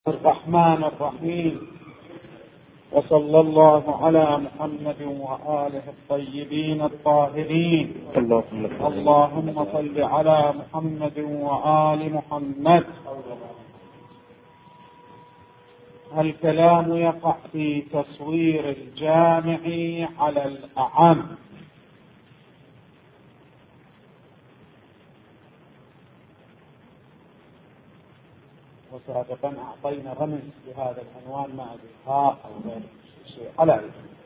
الرحمن الرحيم، وصلى الله على محمد وآله الطيبين الطاهرين. اللهم صل على محمد وآل محمد. الكلام يقع في تصوير الجامع على الأعم. وسابقا أعطينا رمز لهذا العنوان مع الإلقاء أو غير شيء على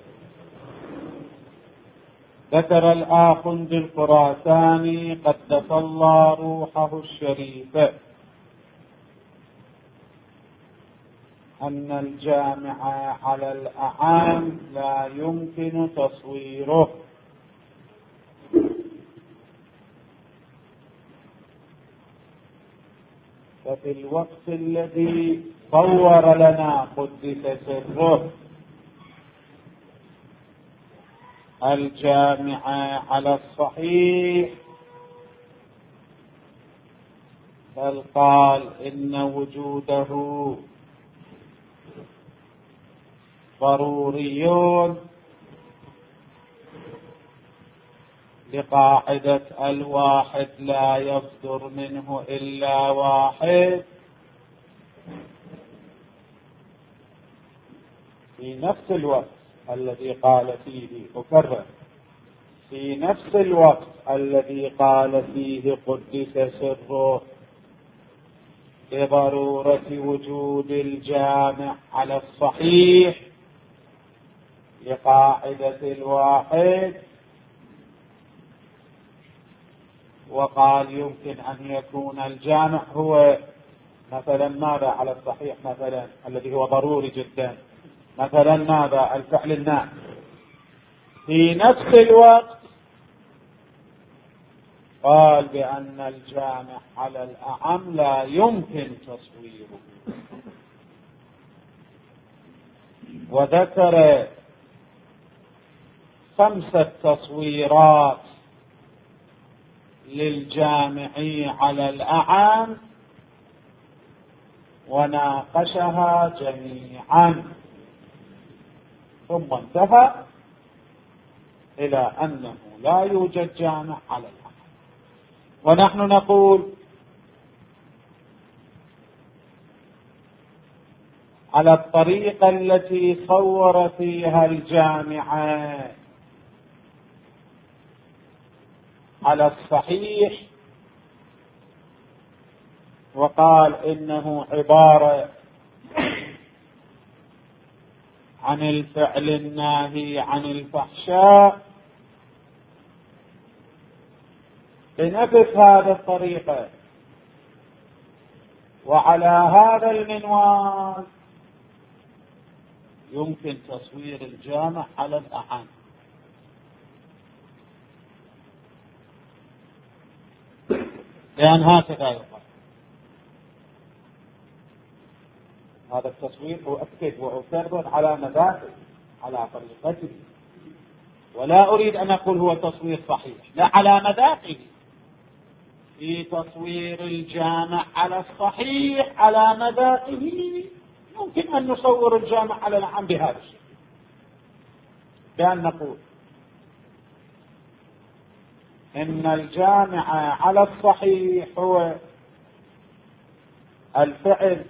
ذكر الآخ بالخراساني قدس الله روحه الشريف أن الجامع على الأعام لا يمكن تصويره، ففي الوقت الذي صور لنا قدس سره الجامع على الصحيح، بل قال إن وجوده ضروري لقاعدة الواحد لا يصدر منه إلا واحد، في نفس الوقت الذي قال فيه، أكرر، في نفس الوقت الذي قال فيه قدس سره بضرورة وجود الجامع على الصحيح لقاعدة الواحد، وقال يمكن أن يكون الجامع هو مثلا ماذا على الصحيح، مثلا الذي هو ضروري جدا، مثلا ماذا الفعل النافع. في نفس الوقت قال بأن الجامع على الأعم لا يمكن تصويره، وذكر 5 تصويرات للجامع على الأعم وناقشها جميعا، ثم انتهى إلى أنه لا يوجد جامع على الأعم. ونحن نقول على الطريقة التي صور فيها الجامعة على الصحيح وقال إنه عبارة عن الفعل الناهي عن الفحشاء، بنفس هذه الطريقة وعلى هذا المنوال يمكن تصوير الجامع على الأعم. لأن هكذا يقال هذا التصوير أؤكد وأكرر على مذاهبه على طريقته، ولا أريد أن أقول هو تصوير صحيح، لا، على مذاهبه في تصوير الجامع على الصحيح على مذاهبه يمكن أن نصور الجامع على الأعم بهذا الشيء، بأن نقول إن الجامع على الصحيح هو الفعل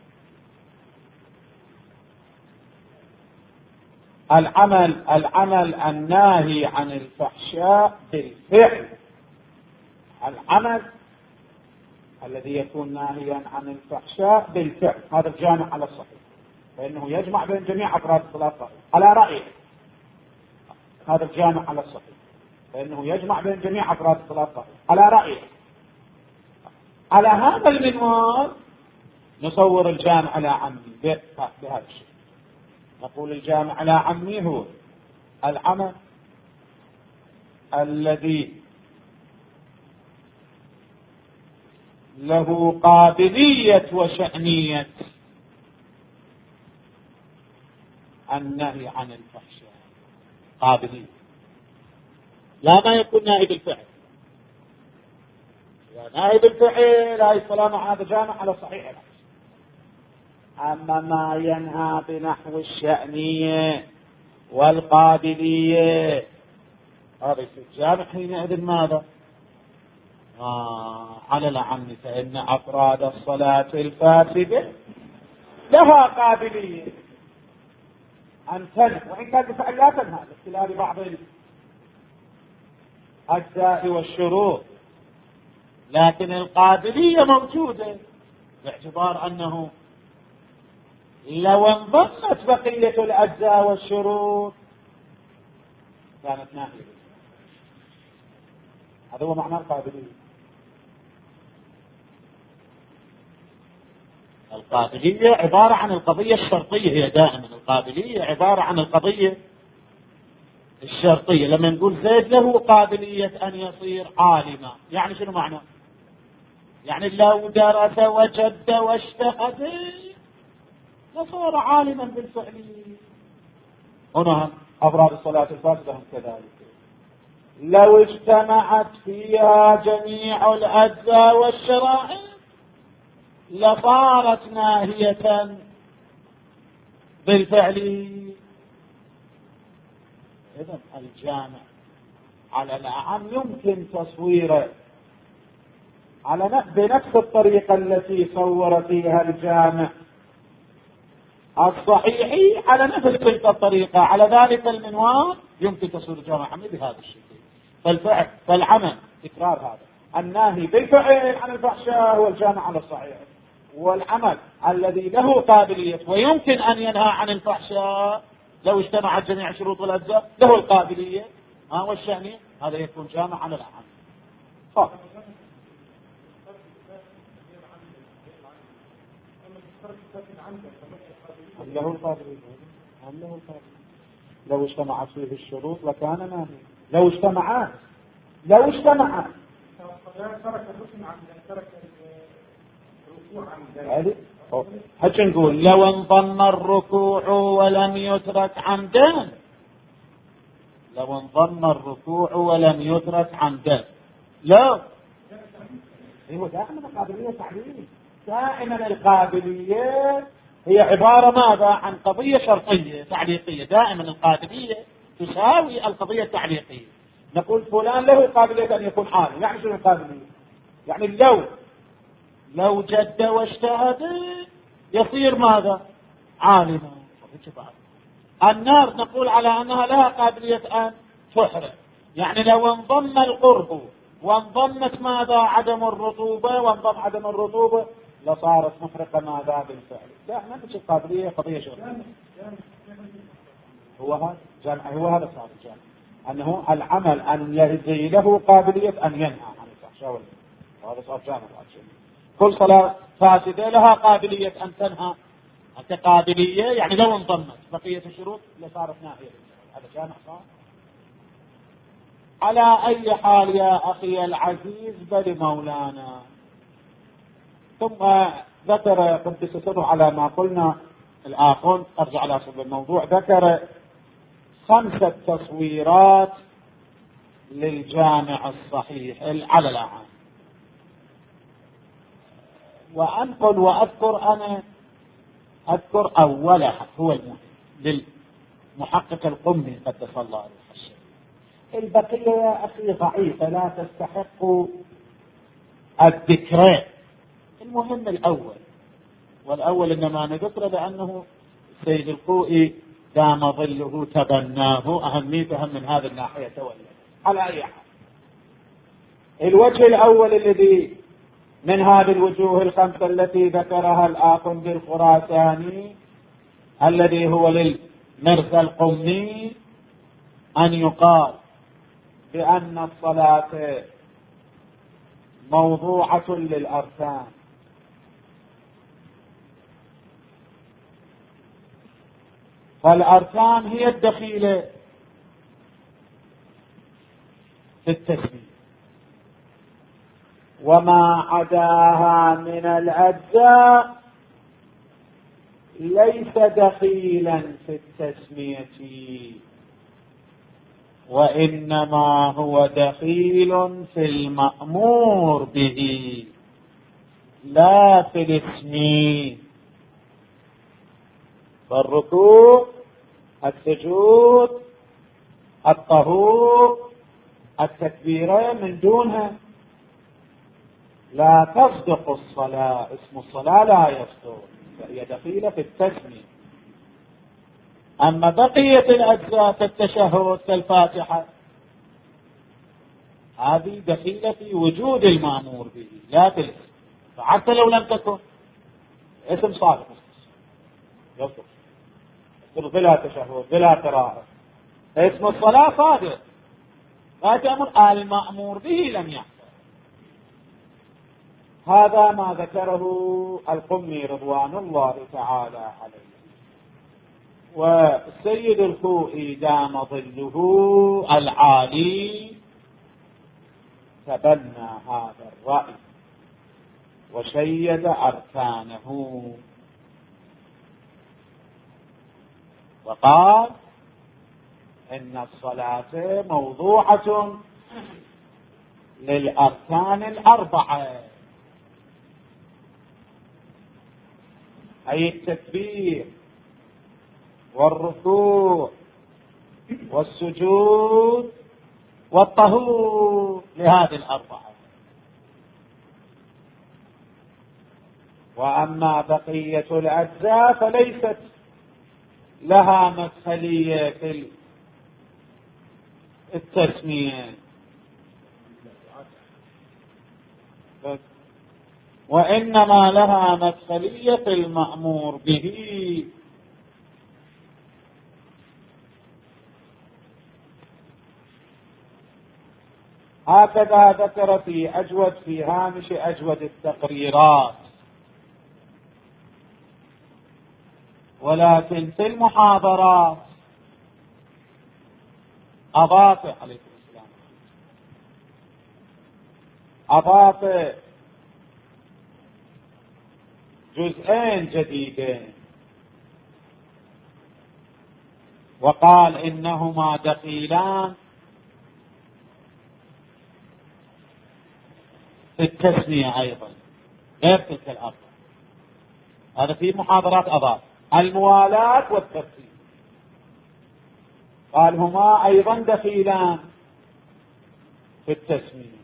العمل الناهي عن الفحشاء بالفعل، العمل الذي يكون ناهيا عن الفحشاء بالفعل، هذا الجامع على الصحيح، فإنه يجمع بين جميع أفراد الصلاة على رأيه، هذا الجامع على الصحيح فإنه يجمع بين جميع أفراد الصلاة على رأيه. على هذا المنوال نصور الجامع على عمي بهذا الشيء، نقول الجامع على عمي هو العمل الذي له قابلية وشأنية النهي عن الفحشاء، قابلية، لا ما يكون نائب الفعل، نائب الفعل هاي الصلاة مع هذا جامع على صحيح الحديث. أما ما ينهى بنحو الشأنية والقابلية هذا يصير جامع حينئذ ماذا؟ على الأعم، فإن أفراد الصلاة الفاسدة لها قابلية أن تنهى، وإن كانت بفعل لا تنهى باختلاف بعض الأجزاء والشروط، لكن القابلية موجودة باعتبار أنه لو انضمت بقية الأجزاء والشروط كانت ناهية. هذا هو معنى القابلية. القابلية عبارة عن القضية الشرطية، هي دائما القابلية عبارة عن القضية الشرطية. لما نقول زيد له قابلية أن يصير عالما، يعني شنو معنى؟ يعني لو درس وجد واجتهد لصار عالما بالفعل. هنا أفراد الصلاة الفاسدة هم كذلك، لو اجتمعت فيها جميع الأجزاء والشرائع لصارت ناهية بالفعل. إذن الجامع على الأعم يمكن تصويره على بنفس الطريقة التي صور فيها الجامع الصحيحي، على نفس تلك الطريقة على ذلك المنوال يمكن تصوير الجامع عمي بهذا الشكل. فالعمل تكرار هذا الناهي بالفعل عن الفحشاء هو الجامع على الصحيح، والعمل الذي له قابلية ويمكن أن ينهى عن الفحشاء لو اجتمعت جميع شروط الأجزاء له القابلية والشأنية، هذا يكون جامع على العمل. له القابلية. لو اجتمعت فيه الشروط لكان ناهي. لو اجتمعت هكذا نقول لو انضم الركوع ولم يترك عمدا، لو انضم الركوع ولم يترك عمدا لا هو دائما القابلية تعليم. دائما القابلية هي عبارة ماذا؟ عن قضية شرطية تعليقية. دائما القابلية تساوي القضية التعليقية. نقول فلان له قابلية أن يكون عالم، يعني شنو القابلية؟ يعني لو جد واجتهد يصير ماذا؟ عالما. النار نقول على أنها لها قابلية أن تحرق، يعني لو انضم القرب وانضمت ماذا؟ عدم الرطوبة، وانضم عدم الرطوبة لصارت محرقة ماذا؟ بالفعل. دائما مش القابلية قضية شرطية. هو هذا صار الجامع، أنه العمل أن يهدي له قابلية أن ينهى عن الفحشاء، وهذا صار جامع. كل صلاة فاسدة لها قابلية أن تنهى، كقابلية يعني لو انضمت بقية الشروط لصارت ناهية. هذا جامع صار. على أي حال يا أخي العزيز بل مولانا، ثم ذكر قدس سره على ما قلنا الآخر، أرجع على صلب الموضوع، ذكر 5 تصويرات للجامع الصحيح على الأعم. وأنقل وأذكر أنا أذكر أولها هو المهم للمحقق القمي قدس الله روحه. البقية يا أخي ضعيفة لا تستحق الذكر. المهم الأول، والأول إنما نذكره لأنه سيد الخوئي دام ظله تبناه، أهميته من هذه الناحية تولد. على أي حال الوجه الأول الذي من هذه الوجوه 5 التي ذكرها الآخر بالخراساني الذي هو للمرثى القمي، أن يقال بأن الصلاة موضوعة للأركان، فالأركان هي الدخيلة في التسبيح، وما عداها من الأجزاء ليس دخيلا في التسمية، وإنما هو دخيل في المأمور به لا في الاسم. فالركوع، السجود، الطهور، التكبيرة من دونها لا تصدق الصلاة، اسم الصلاة لا يصدق، فهي دخيلة في التسمية. أما بقية الأجزاء كالتشهد كالفاتحة هذه دخيلة في وجود المأمور به لا في الاسم، فحتى لو لم تكن اسم صادق يصدق بلا تشهد بلا قراءة، اسم الصلاة صادق لكن المأمور به لم يحصل. هذا ما ذكره القمي رضوان الله تعالى عليه. والسيد الخوئي دام ظله العالي تبنى هذا الرأي وشيد أركانه وقال إن الصلاة موضوعة للأركان الأربعة، أي التكبير والركوع والسجود والطهور لهذه الأربعة. وأما بقية الأجزاء فليست لها مدخلية في التسمية، وإنما لها مدخلية في المأمور به. هكذا ذكر في هامش أجود التقريرات. ولكن في المحاضرات أضاف عليه السلام جزئين جديدين وقال إنهما دخيلان في التسمية أيضا غير تلك الأربعة. هذا في محاضرات أضاف الموالاة والترتيب، قال هما أيضا دخيلان في التسمية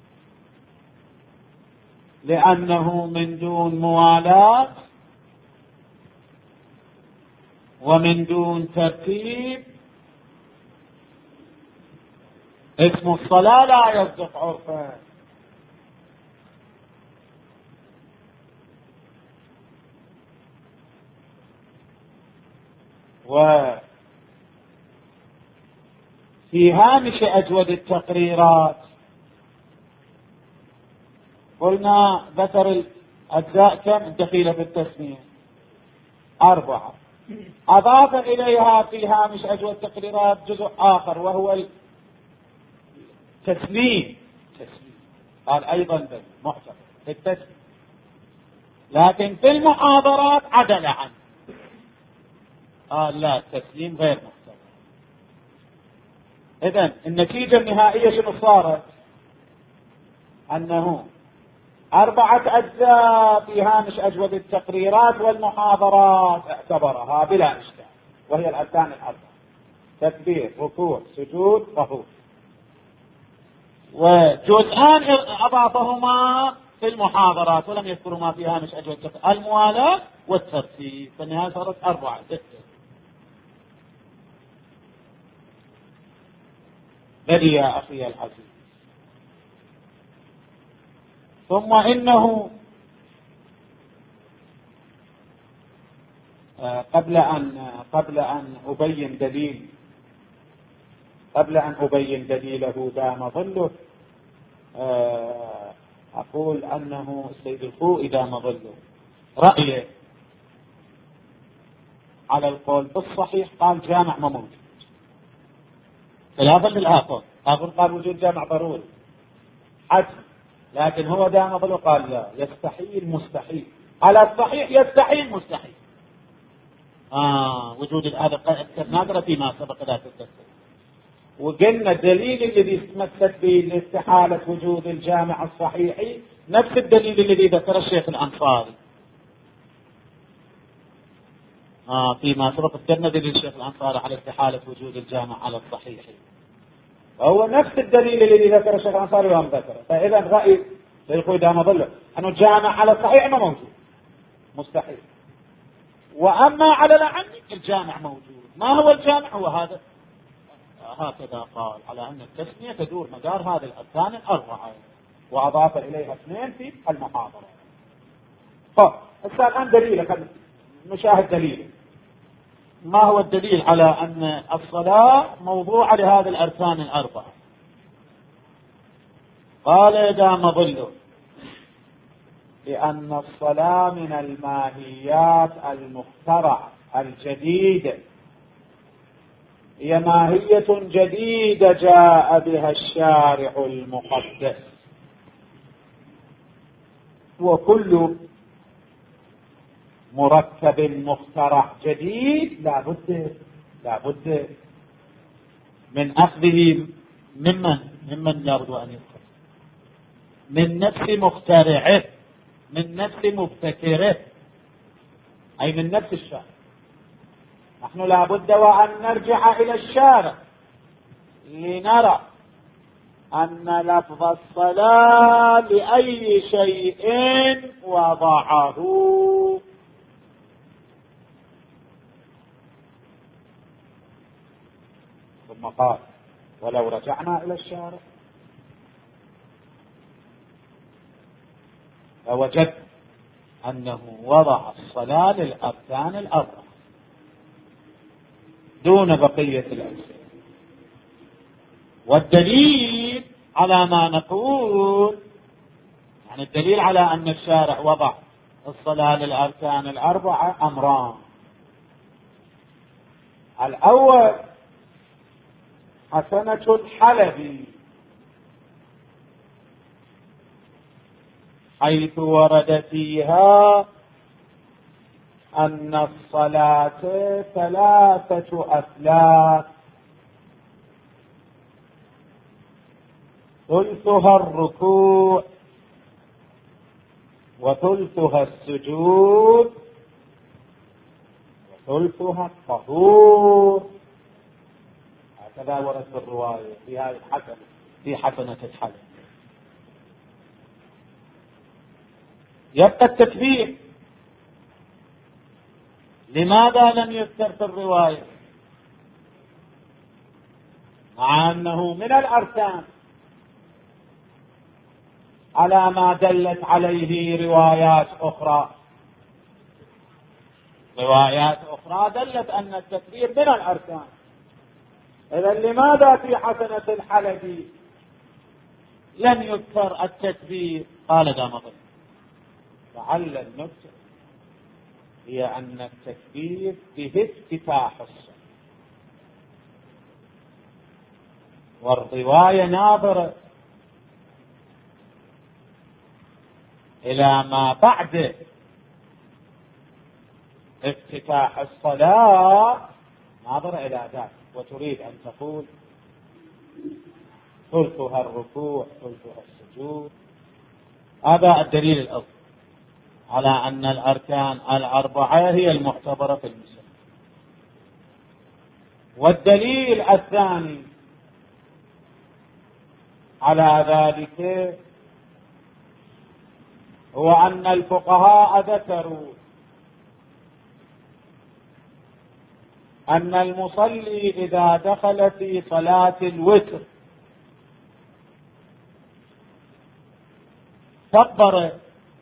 لأنه من دون موالاة ومن دون ترتيب اسم الصلاة لا يصدق عرفا. وفي هامش أجود التقريرات قلنا ذكر الأجزاء كم الدخيلة في التسمية 4. أضاف إليها في هامش أجود التقريرات جزء آخر وهو التسليم. قال أيضا محتمل في التسليم، لكن في المحاضرات عدل عنه، قال لا التسليم غير محتمل. إذن النتيجة النهائية شنو صارت؟ أنه 4 أجزاء في هامش أجود التقريرات والمحاضرات اعتبرها بلا إشكال، وهي الأركان 4: تكبير، ركوع، سجود، طهور. وجزءان أضافهما في المحاضرات ولم يذكروا ما في هامش أجود التقريرات: الموالاة والترتيب. فالنهاية صارت 4 6. بل يا أخي العزيز، ثم إنه قبل أن أبين دليله دام ظله، أقول أنه السيد الخوئي دام ظله رأيه على القول بالصحيح قال جامع ما موجود، خلافا للآخر. قال وجود جامع ضروري حتم، لكن هو دام ظله قال لا، يستحيل مستحيل، على الصحيح يستحيل مستحيل. وجود هذا نادرة فيما سبق ذات التفسير. وقلنا الدليل الذي تمثلت به لاستحالة وجود الجامع الصحيحي نفس الدليل الذي ذكر الشيخ الأنصاري. فيما سبق ذكرنا دليل الشيخ الأنصاري على استحالة وجود الجامع على الصحيح، هو نفس الدليل الذي ذكر الشيخ الأنصاري وهم ذكره. فإذا رأي الأخوة دام ظله أنه الجامع على الصحيح ما موجود، مستحيل. وأما على الأعم الجامع موجود. ما هو الجامع؟ هو هذا، هكذا قال على أن التسمية تدور مدار هذه الأركان الأربعة، وأضاف إليها 2 في المحاضرة. الآن دليل، قد نشاهد دليل. ما هو الدليل على أن الصلاة موضوعة لهذه الأركان الأربعة؟ قال دام ظله لأن الصلاة من الماهيات المخترعة الجديدة، هي ماهية جديدة جاء بها الشارع المقدس، وكل مركب مخترع جديد لا بد من أخذه ممن لا بد أن يدخل من نفس مخترعه، من نفس مبتكره، أي من نفس الشارع. نحن لا بد وأن نرجع إلى الشارع لنرى أن لفظ الصلاة لأي شيء وضعه. ثم قال ولو رجعنا إلى الشارع لوجدت أنه وضع الصلاة للأركان الأربعة دون بقية الأجزاء. والدليل على ما نقول، يعني الدليل على أن الشارع وضع الصلاة للأركان الأربعة أمران. الأول حسنة الحلبي حيث ورد فيها أن الصلاة 3 أثلاث، ثلثها الركوع وثلثها السجود وثلثها الطهور. هكذا ورد في الرواية في هذه الحسنة، في حسنة الحلبي. يبقى التكبير لماذا لم يذكر في الرواية مع أنه من الأركان على ما دلت عليه روايات أخرى؟ روايات أخرى دلت أن التكبير من الأركان. إذا لماذا في حسنة الحلبي لم يذكر التكبير؟ قال دام ظله لعل النكتة هي أن التكبير به افتتاح الصلاة، والرواية ناظرة إلى ما بعد افتتاح الصلاة، ناظرة إلى ذلك، وتريد أن تقول ثلثها الركوع ثلثها السجود. هذا الدليل الأول على أن الأركان الأربعة هي المعتبرة في المسلم. والدليل الثاني على ذلك هو أن الفقهاء ذكروا أن المصلي إذا دخل في صلاة الوتر كبر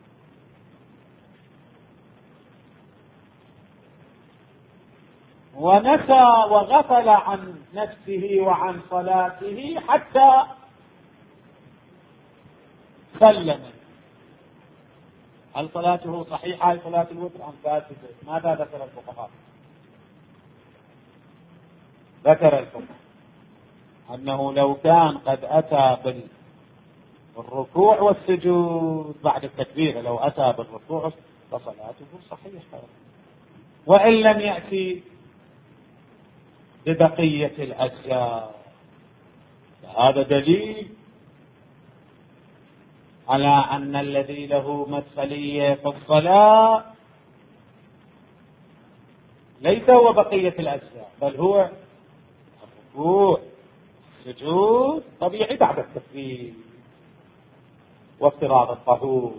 ونسى وغفل عن نفسه وعن صلاته حتى سلم، هل صلاته صحيحة صلاة الوتر أم فاسدة؟ ماذا ذكر الفقهاء؟ ذكر الفقهاء أنه لو كان قد أتى بالركوع والسجود بعد التكبير، لو أتى بالركوع فصلاته صحيحة، وإن لم يأتي ببقية الأجزاء. هذا دليل على أن الذي له مدخلية في الصلاة ليس هو بقية الأجزاء، بل هو الركوع السجود طبيعي بعد التكبير وافتراض الطهور،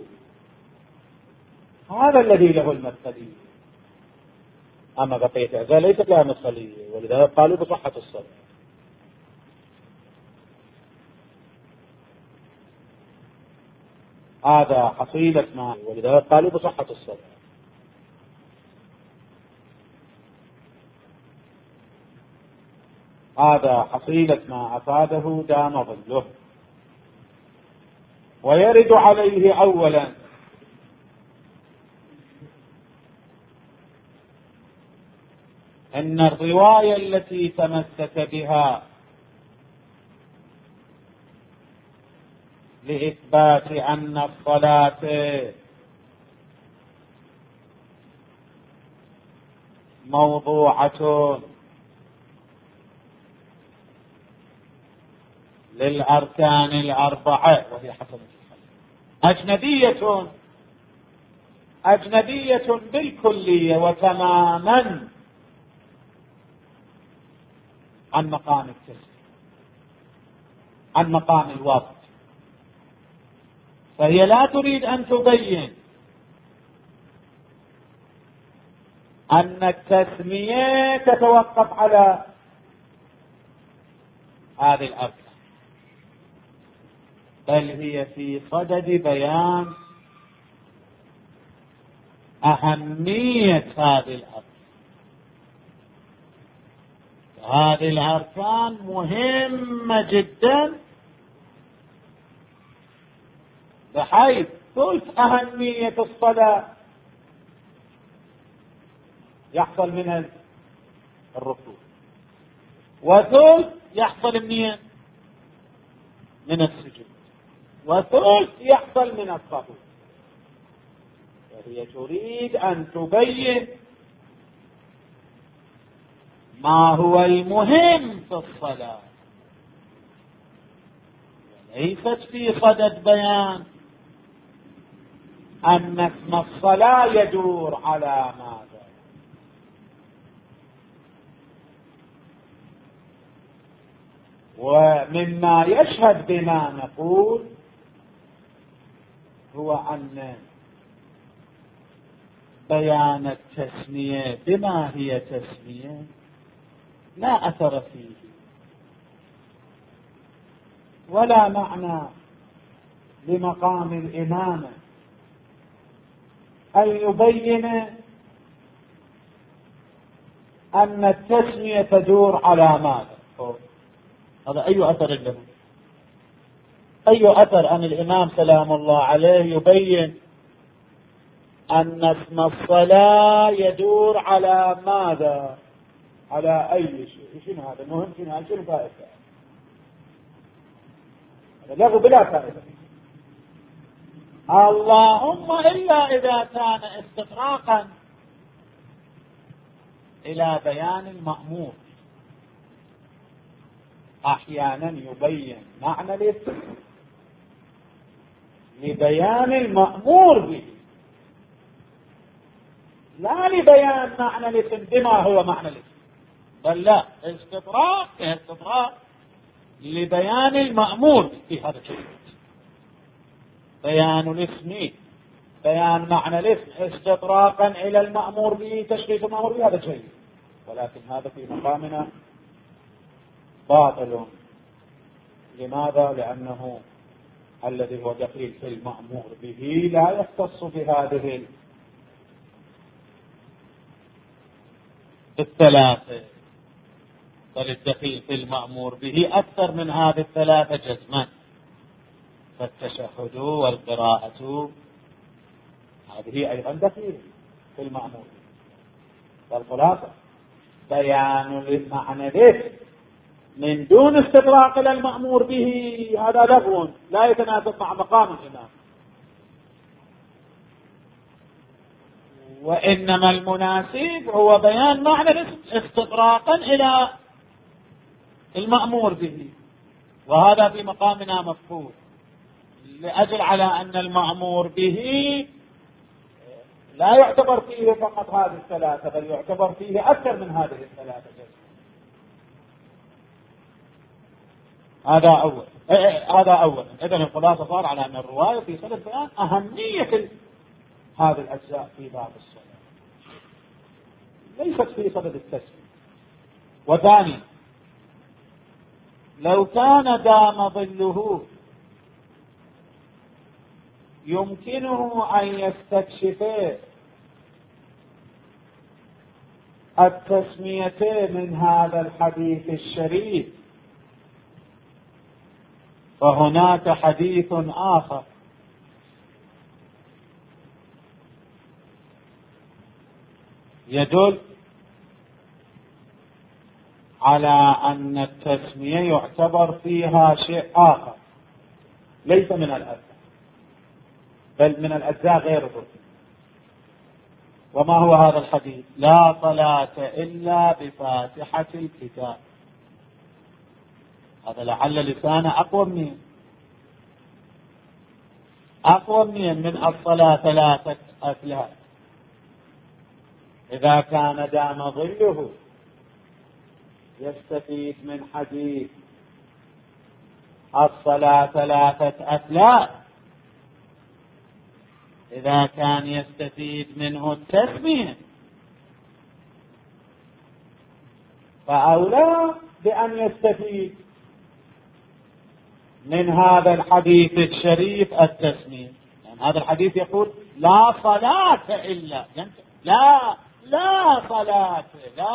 هذا الذي له المدخلية. أما بقية الأجزاء ليست لها مدخلية، ولذلك قالوا بصحة الصلاة. هذا حصيلة ما، ولذلك قالوا بصحة الصلاة. هذا حصيلة ما أفاده دام ظله. ويرد عليه أولا أن الرواية التي تمسك بها لإثبات أن الصلاة موضوعة للأركان الأربعة وهي حسنة أجنبية بالكلية وتماما عن مقام التسليم، عن مقام الوضع. فهي لا تريد أن تبين أن التسمية تتوقف على هذه الأركان، بل هي في صدد بيان أهمية هذه الأركان. هذه الأركان مهمة جدا، بحيث ثلث أهمية الصلاة يحصل من الركوع، وثلث يحصل من السجود، وثلث يحصل من الطهور. وهي تريد أن تبين ما هو المهم في الصلاة، وليست في صدد بيان أن اسم الصلاة يدور على ماذا. ومما يشهد بما نقول هو أن بيان التسمية بما هي تسمية لا أثر فيه ولا معنى لمقام الإمامة أن يبين أن التسمية تدور على ماذا. هذا أي أثر له؟ أي أثر أن الإمام سلام الله عليه يبين أن اسم الصلاة يدور على ماذا، على أي شيء؟ شنو هذا مهم؟ شنو فائدة؟ هذا لغو بلا فائدة. اللهم إلا إذا كان استطراقا إلى بيان المأمور. أحيانا يبين معنى الاسم لبيان المأمور به، لا لبيان معنى الاسم بما هو معنى الاسم، بل لا، استطراق لبيان المأمور في هذا الشيء. بيان الاسم، بيان معنى الاسم استطراقا إلى المأمور به، تشخيص المأمور به، هذا شيء. ولكن هذا في مقامنا باطل. لماذا؟ لأنه الذي هو دخيل في المأمور به لا يختص بهذه الثلاثة، بل الدخيل في المأمور به أكثر من هذه الثلاثة جزما. فالتشهد والقراءة هذه أيضا دخيل في المأمور. والخلاصة بيان المعنى به من دون استطراق إلى المأمور به هذا لغو لا يتناسب مع مقام الإمام، وإنما المناسب هو بيان معنى الاسم استطراقا إلى المأمور به، وهذا في مقامنا مفهوم، لأجل على أن المأمور به لا يعتبر فيه فقط هذه الثلاثة، بل يعتبر فيه أكثر من هذه الثلاثة. هذا أول. إذن الخلاصة صار على أن الرواية في صدد بيان أهمية هذه الأجزاء في باب الصلاة، ليست في صدد التسمية. وثاني، لو كان دام ظله يمكنه أن يستكشف التسمية من هذا الحديث الشريف، فهناك حديث آخر يدل على أن التسمية يعتبر فيها شيء آخر ليس من الأجزاء، بل من الأجزاء غير الركن. وما هو هذا الحديث؟ لا صلاة إلا بفاتحة الكتاب. هذا لعل لسانه أقوى من الصلاة ثلاثة أثلاث. إذا كان دام ظله يستفيد من حديث الصلاة ثلاثة أثلاث، إذا كان يستفيد منه التسمية، فأولى بأن يستفيد من هذا الحديث الشريف التسمية. يعني هذا الحديث يقول لا صلاة إلا، لا صلاة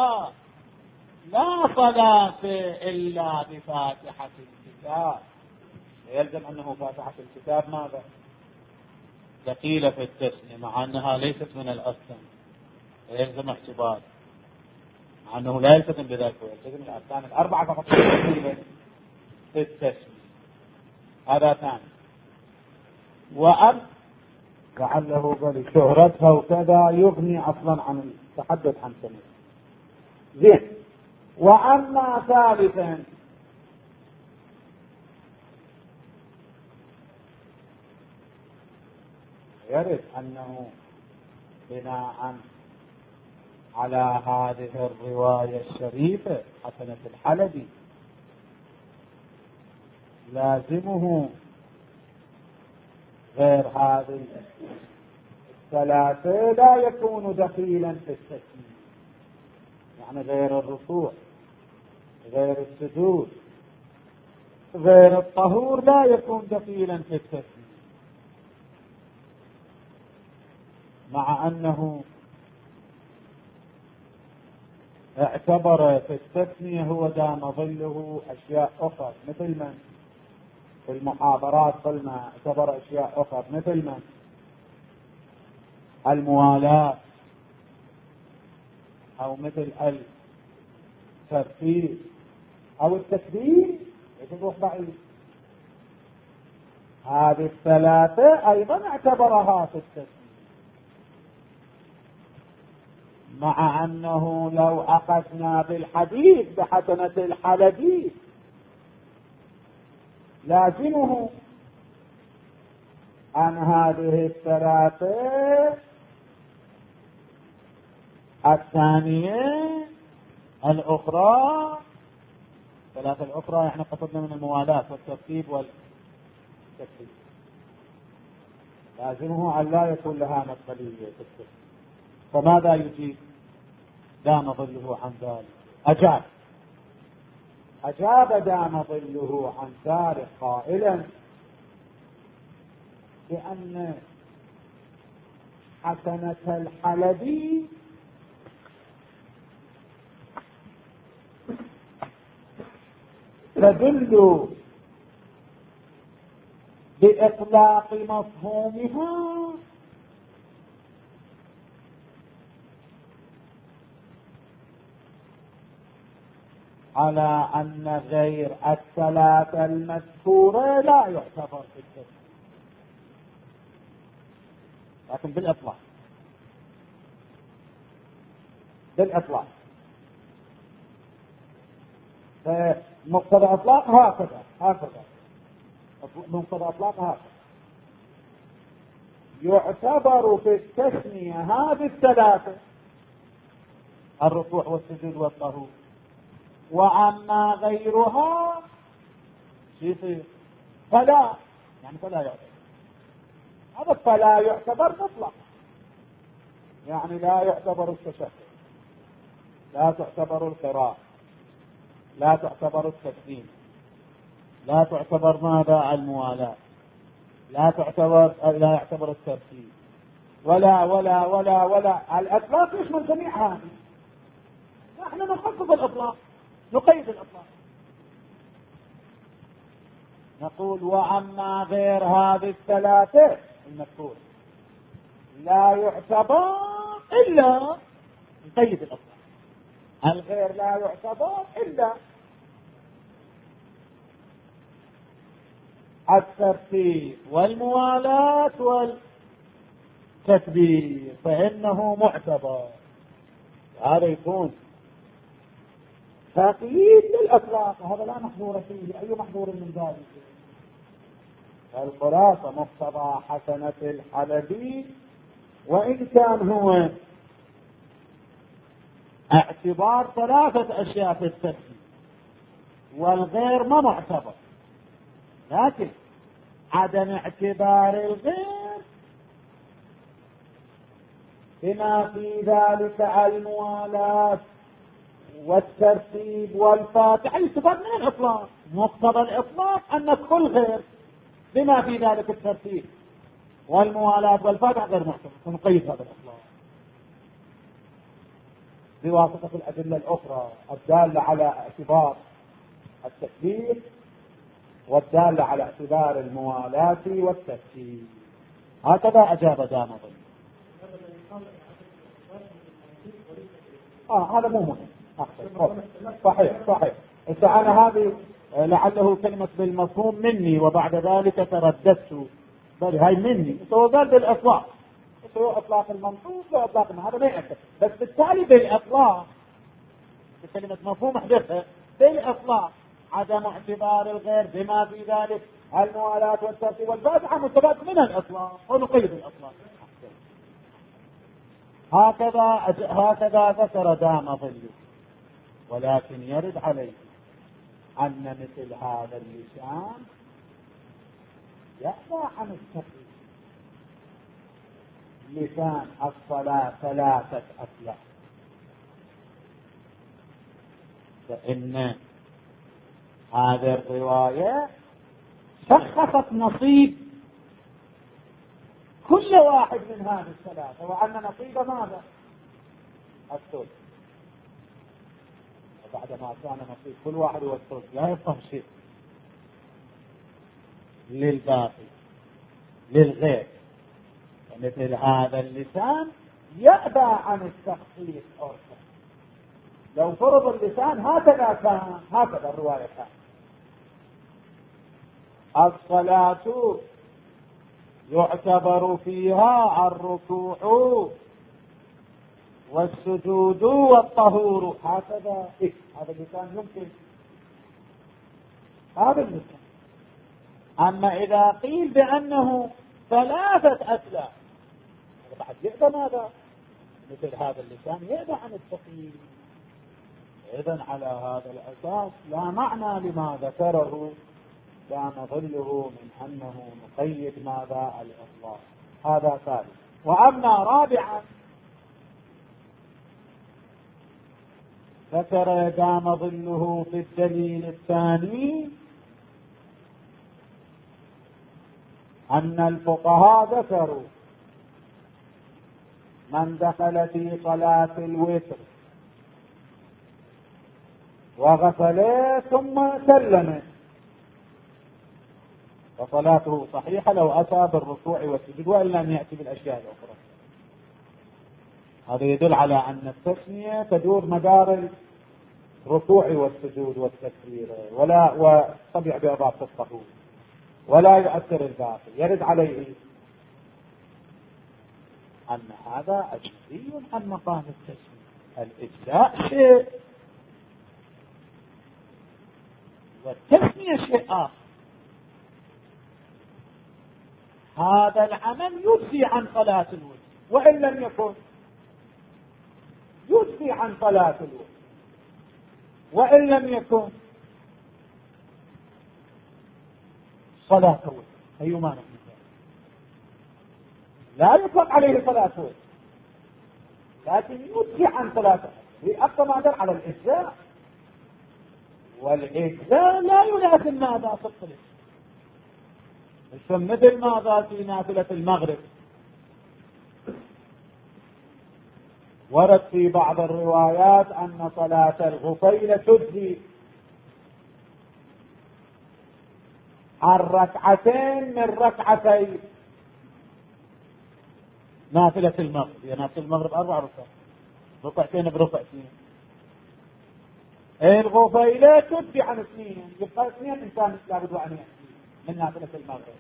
إلا بفاتحة الكتاب. يلزم أنه فاتحة الكتاب ماذا؟ ثقيلة في التسمية، مع أنها ليست من الأركان، يلزم اعتبار، مع أنه لا يلتزم بذلك، ويلتزم الأركان الأربعة فقط ثقيلة في التسمية. هذا ثاني. لعله قال شهرتها وكذا يغني أصلا عن التحدث عن سمية. زين. وأما ثالثا، يرد أنه بناء على هذه الرواية الشريفة حسنة الحلبي لازمه غير هذه الثلاثة لا يكون دخيلا في التسمية، يعني غير الركوع، غير السجود، غير الطهور لا يكون دخيلا في التسمية، مع أنه اعتبر في التسمية هو دام ظله أشياء أخرى، مثل من في المحاضرات قلنا اعتبر أشياء أخرى مثل من الموالاة أو مثل الترتيب أو التكبير، يتبوح بعيد. هذه الثلاثة أيضا اعتبرها في التسمية، مع أنه لو أخذنا بالحديث بحسنة الحلبي لازمه أن هذه الثلاثة الثانية الأخرى، الثلاثة الأخرى احنا قصدنا من الموالاة والترتيب والتكبير، لازمه أن لا يكون لها مدخلية في التكبير. فماذا يجيب؟ دام ظله عن ذلك. أجاب دام ظله عن ذلك قائلا بأن حسنة الحلبي تدل بإطلاق مفهومها على أن غير الثلاثة المذكورة لا يعتبر في التسمية، لكن بالإطلاق فمقتضى إطلاق هكذا مقتضى إطلاق هكذا. يعتبر في التثنية هذه الثلاثة: الركوع والسجود والطهور. وأما غيرها يصير فلا، يعني فلا يعتبر. هذا فلا يعتبر مطلق، يعني لا يعتبر التشهد، لا تعتبر القراءة، لا تعتبر التسليم، لا تعتبر ماذا الموالاة، لا يعتبر الترتيب، ولا ولا ولا ولا الأطلاق يشمل جميع هذه. نحن نخفض الأطلاق، نقيد الأطلاق، نقول وأما غير هذه الثلاثة المذكورة لا يعتبر إلا نقيد الأطلاق. الغير لا يعتبر إلا الترتيب والموالاة والتكبير فإنه معتبر. هذا يكون تقييد للأطلاق، وهذا لا محظور فيه. أي محظور من ذلك؟ الخلاصة مقتضى حسنة الحلبي وإن كان هو اعتبار ثلاثة أشياء في الترتيب والغير ما معتبر، لكن عدم اعتبار الغير بما في ذلك الموالاة والترتيب والفاتحة يعتبر من الإطلاق. مقتضى الإطلاق أن كل غير بما في ذلك الترتيب والموالاة والفاتحة غير معتبر، ونقيد هذا الإطلاق بواسطة الأدلة الأخرى الدالة على اعتبار التكبير والدالة على اعتبار الموالاة والترتيب. هكذا أجاب دامغي. هذا مو مهم. صحيح. أنا هذه لعله كلمة بالمفهوم مني وبعد ذلك ترددت، بل هاي مني سواء بالإطلاق، سواء إطلاق المنصوص وإطلاق هذا ما يأثر، بس بالتالي بالإطلاق بكلمة مفهوم احدثها بالإطلاق عدم اعتبار الغير بما في ذلك الموالاة والترتيب والفاتحة مستفاد من الإطلاق ونقيد الإطلاق. هكذا ذكر دامغي. ولكن يرد عليه أن مثل هذا اللسان يأبى عن التقييد. لسان الصلاة ثلاثة أسلاك، فإن هذه الرواية شخصت نصيب كل واحد من هذه الثلاثة، وأن نصيب ماذا؟ الثلث. وبعدما كان نصيب كل واحد هو الثلث لا يفهم شيء للباقي للغير، ومثل هذا اللسان يأبى عن التخصيص أرسل. لو فرض اللسان هكذا كان، هكذا الرواية كان الصلاة يعتبر فيها الركوع والسجود والطهور، هكذا هذا اللسان يمكن هذا اللسان. أما إذا قيل بأنه ثلاثة أسلاك هذا بعد يأبى ماذا؟ مثل هذا اللسان يأبى عن التقييد. إذن على هذا الأساس لا معنى لما ذكره كان ظله من أنه نقيد ماذا؟ الإطلاق. هذا ثالث. وأما رابعا ذكر دام ظله في الدليل الثاني أن الفقهاء ذكروا من دخل في صلاة الوتر وغسل ثم سلم فصلاته صحيحة لو أتى بالركوع والسجود وإن لم يأتي بالأشياء الأخرى. هذا يدل على أن التسمية تدور مدار الركوع والسجود والتكبير وطبيع بإضافة الطهور ولا يؤثر الباقي. يرد عليه أن هذا أجزي عن مقام التسمية. الإجزاء شيء والتسمية شيء آخر. هذا العمل يجزي عن صلاة الوتر، وإن لم يكن يجزي عن صلاة الوتر، وإن لم يكن صلاة الوتر. أيما نحن لا يطلق عليه صلاة الوتر، لكن يجزي عن صلاة الوتر. أكثر ما دل على الإجزاء، والإجزاء لا يلازم ماذا في الصلاة، مثل ماذا في نافلة المغرب. ورد في بعض الروايات أن صلاة الغفيلة تجزي عن ركعتين من ركعتي نافلة المغرب. هي نافلة المغرب 4 ركعات، ركعتين بركعتين. الغفيلة تجزي عن 2، يبقى 2 إنسان لابد أن يأتي من نافلة المغرب.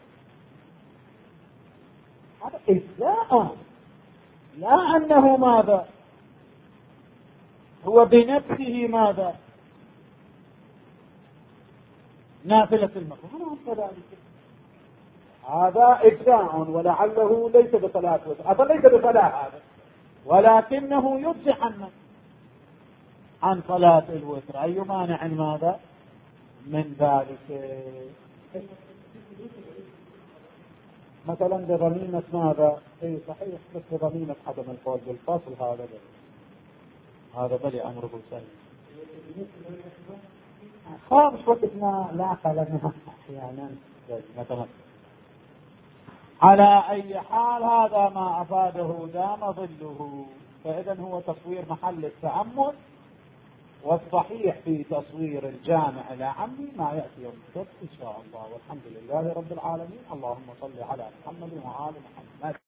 هذا إجزاء، لا أنه ماذا هو بنفسه ماذا نافلة المغرب. هذا إجزاء ولعله ليس بصلاة وتر، هذا ليس بصلاة هذا، ولكنه يجزي عن صلاة الوتر. أي مانع ماذا من ذلك؟ مثلا بضميمة ماذا؟ اي صحيح، بس بضميمة عدم القول بالفصل. هذا بلي أمره سهل. خامس وقتنا لا خلنا أحيانا مثلا. على أي حال هذا ما أفاده دام ظله، فإذا هو تصوير محل التأمل، والصحيح في تصوير الجامع العامي ما يأتي يوم السبت إن شاء الله. والحمد لله رب العالمين. اللهم صل على محمد وآل محمد.